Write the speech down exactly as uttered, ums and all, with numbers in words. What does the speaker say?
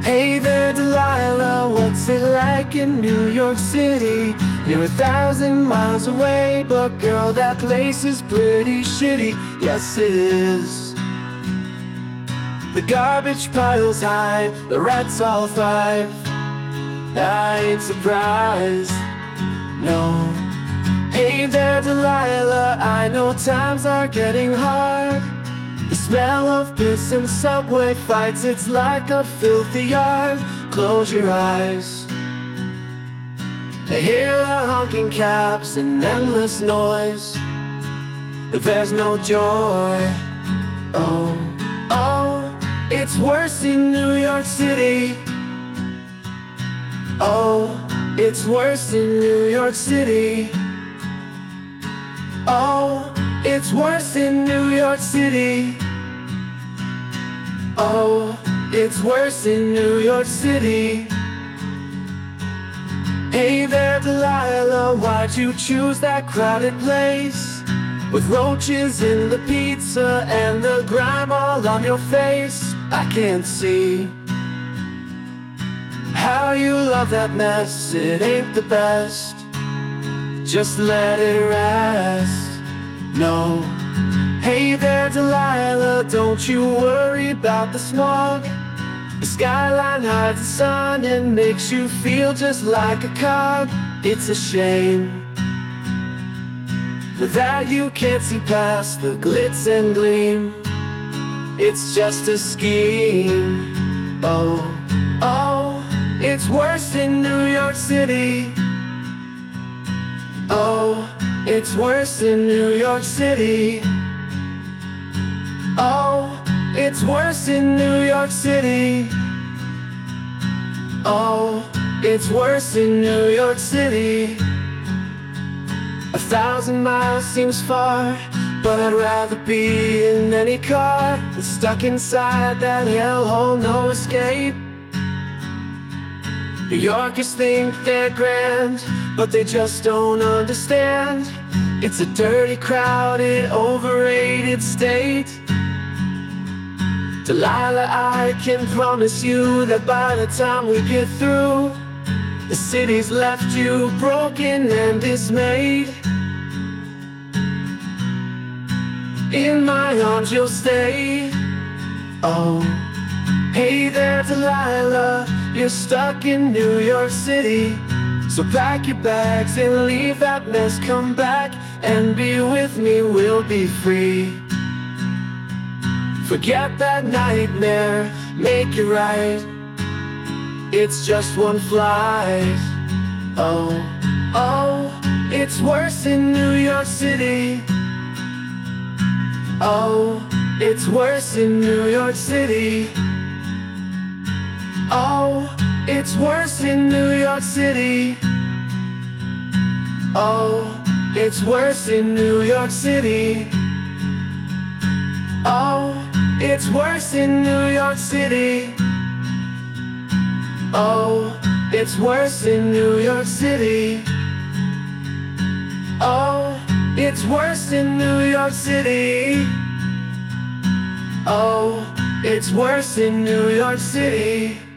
Hey there, Delilah, what's it like in New York City? You're a thousand miles away, but girl, that place is pretty shitty. Yes, it is. The garbage pile's high, the rats all thrive. I ain't surprised, no. Hey there, Delilah, I know times are getting hard. The smell of piss and subway fights, it's like a filthy yard. Close your eyes. I hear the honking cabs and endless noise. There's no joy. Oh, oh, it's worse in New York City. Oh, it's worse in New York City. Oh, it's worse in New York City. Oh, it's worse in New York City. Hey there, Delilah, why'd you choose that crowded place? With roaches in the pizza and the grime all on your face. I can't see how you love that mess, it ain't the best. Just let it rest. No. Hey there, Delilah, don't you worry about the smog. The skyline hides the sun and makes you feel just like a cog. It's a shame that you can't see past the glitz and gleam. It's just a scheme. Oh, oh, it's worse in New York City. Oh, it's worse in New York City. Oh, it's worse in New York City. Oh, it's worse in New York City. A thousand miles seems far, but I'd rather be in any car than stuck inside that hellhole, no escape. New Yorkers think they're grand, but they just don't understand. It's a dirty, crowded, overrated state. Delilah, I can promise you that by the time we get through, the city's left you broken and dismayed. In my arms you'll stay. Oh, hey there, Delilah, you're stuck in New York City. So pack your bags and leave that mess. Come back and be with me, we'll be free. Forget that nightmare, make it right. It's just one flight. Oh, oh, it's worse in New York City. Oh, it's worse in New York City. Oh, it's worse in New York City. Oh, it's worse in New York City. Oh, it's worse in New York City. Oh, it's worse in New York City. Oh, it's worse in New York City. Oh, it's worse in New York City.